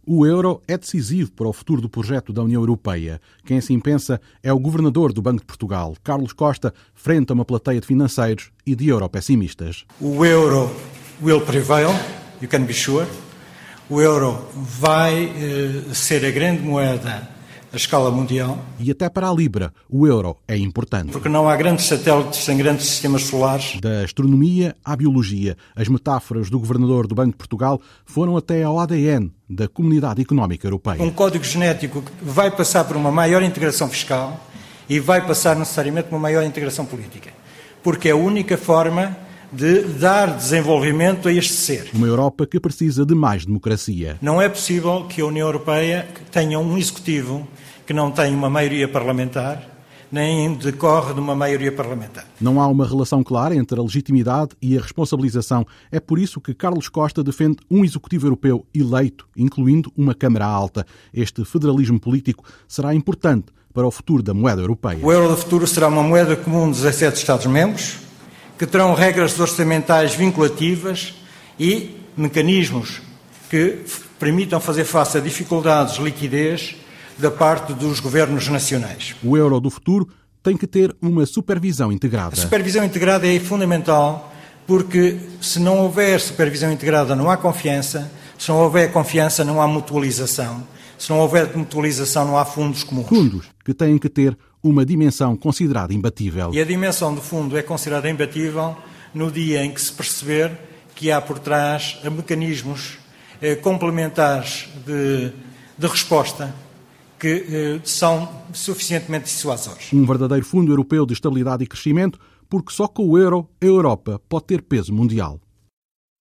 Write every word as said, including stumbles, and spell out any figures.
O euro é decisivo para o futuro do projeto da União Europeia. Quem assim pensa é o governador do Banco de Portugal, Carlos Costa, frente a uma plateia de financeiros e de europessimistas. O euro will prevail, you can be sure. O euro vai uh, ser a grande moeda à escala mundial. E até para a Libra, o euro é importante. Porque não há grandes satélites sem grandes sistemas solares. Da astronomia à biologia, as metáforas do governador do Banco de Portugal foram até ao A D N da Comunidade Económica Europeia. Um código genético que vai passar por uma maior integração fiscal e vai passar necessariamente por uma maior integração política. Porque é a única forma de dar desenvolvimento a este ser. Uma Europa que precisa de mais democracia. Não é possível que a União Europeia tenha um executivo que não tem uma maioria parlamentar, nem decorre de uma maioria parlamentar. Não há uma relação clara entre a legitimidade e a responsabilização. É por isso que Carlos Costa defende um executivo europeu eleito, incluindo uma Câmara Alta. Este federalismo político será importante para o futuro da moeda europeia. O euro do futuro será uma moeda comum dos dezessete Estados-membros, que terão regras orçamentais vinculativas e mecanismos que permitam fazer face a dificuldades de liquidez da parte dos governos nacionais. O euro do futuro tem que ter uma supervisão integrada. A supervisão integrada é fundamental porque se não houver supervisão integrada não há confiança, se não houver confiança não há mutualização, se não houver mutualização não há fundos comuns. Fundos que têm que ter uma dimensão considerada imbatível. E a dimensão do fundo é considerada imbatível no dia em que se perceber que há por trás mecanismos eh, complementares de, de resposta que eh, são suficientemente dissuasores. Um verdadeiro Fundo Europeu de Estabilidade e Crescimento, porque só com o euro a Europa pode ter peso mundial.